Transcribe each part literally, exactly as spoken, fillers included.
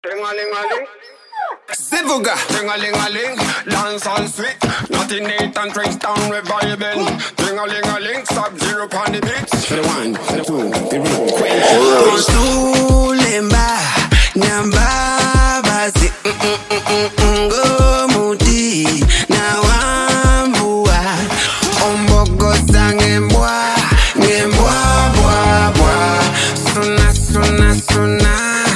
Ting-a-ling-a-ling, Zivuga, ting-a-ling-a-ling, dance all sweet, nothing neat and Princeton reviving. Ting-a-ling-a-ling, Sub-Zero on the beats. For the one, for the two, the real queen. Sulemba, nyamba basi, ngomuti na wambua, ombogo za ngembwa, ngembwa bwa bwa, suna suna suna.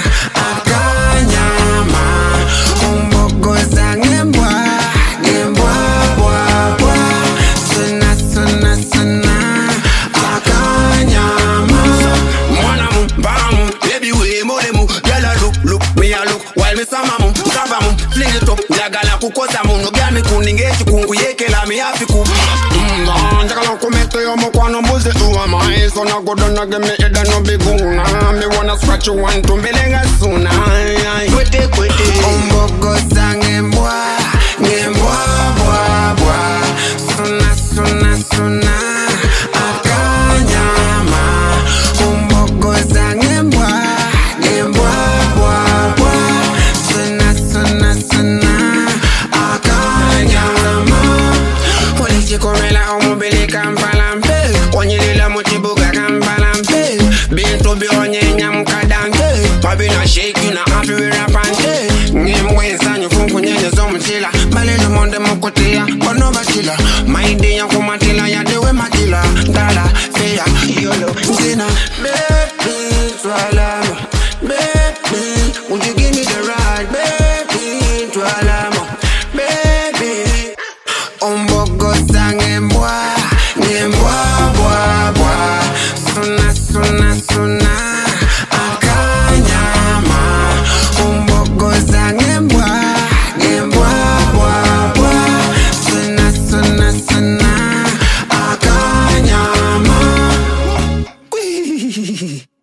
Kukosa muno gyami kuningechi kungu yeke la mi afiku mba njagala kumete yo mokwano mbuzi uwa mai so na godo na gemi eda no biguna me wanna scratch you one to mbelenga suna kwete kwete ombogo za ngembwa ngembwa bwa bwa suna suna suna akanyama ombogo za ngembwa ngembwa bwa bwa suna suna suna Korela omobile kampalampe Onyelila mochibuga kampalampe Bintu bi onye nyam kadante Pabina shake you na happy we rapante Ngimwe sanyo funku nyenye zomutila Balelo monde mokotea Kono batila Maide ya kumatila ya dewe matila Dala, feya, yolo, zina Baby, swalama Baby, would you give me the ride Baby, swalama Baby Ombogo za ngembwa, ngembwa bwa bwa Suna suna suna, akanyama Ombogo za ngembwa, ngembwa bwa bwa Suna suna suna, akanyama Wee